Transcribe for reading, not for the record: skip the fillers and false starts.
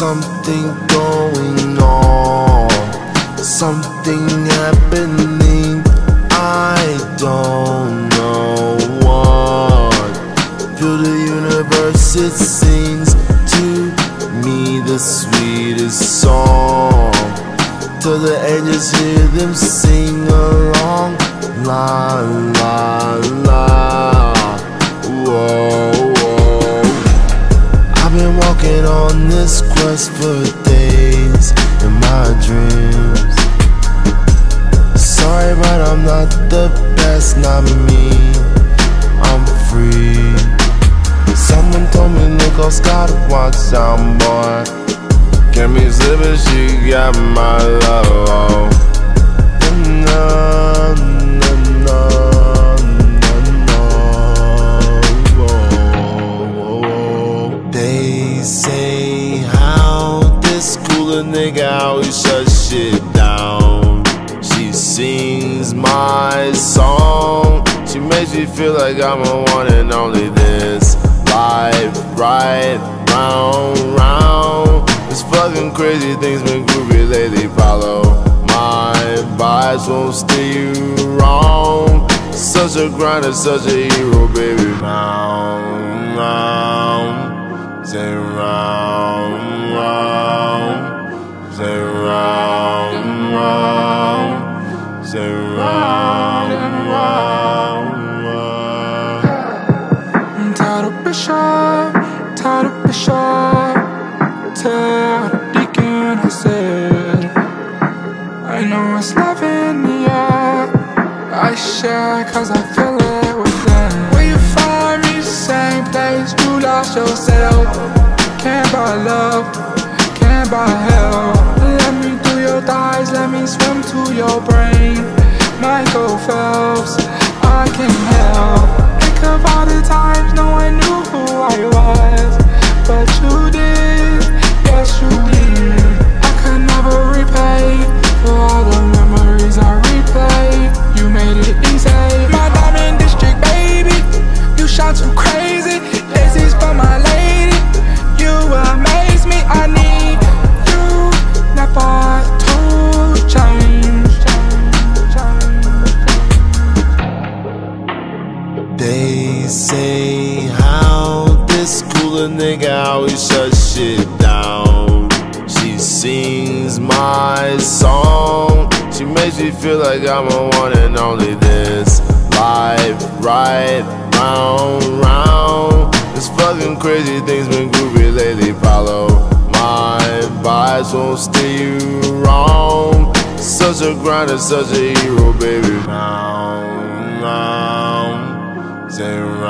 something going on, something happening. I don't know what. Feel the universe, it sings to me the sweetest song. Till the angels hear them sing along. La la la. Whoa, whoa. I've been walking on this quest for days in my dreams. Sorry, but I'm not the best, not me. I'm free. Someone told me Nico's gotta watch out, boy. Can't be slipping, she got my love. No, no, no, no, no. They say how this cooler nigga always shut shit down. She sings my song. She makes me feel like I'm a one and only. This life right round, round. It's fucking crazy, things been groovy lately. Follow my vibes, won't steer you wrong. Such a grinder, such a hero, baby. Round, round, say round, round, say round, round, say round, round, round. Tired of Bishop, tired of Bishop, tired of Deacon, I said. I know it's love in the air, I share cause I feel it within. Will you find me, same place you lost yourself? Can't buy love, can't buy hell. Let me through your thighs, let me swim to your brain. Michael Phelps, I can't help. Think of all the times no one knew who I was, but you did, yes you did. I could never repay for all the memories I replay. You made it easy. My diamond district, baby, you shot too crazy. This is for my lady, you amaze me. I need you never to change. They say how this cooler nigga always shut shit down. She sings my song. She makes me feel like I'm a one and only. This life right round, round. It's fucking crazy, things been groovy lately. Follow my vibes, won't steer you wrong. Such a grinder, such a hero, baby. Round, round, say round.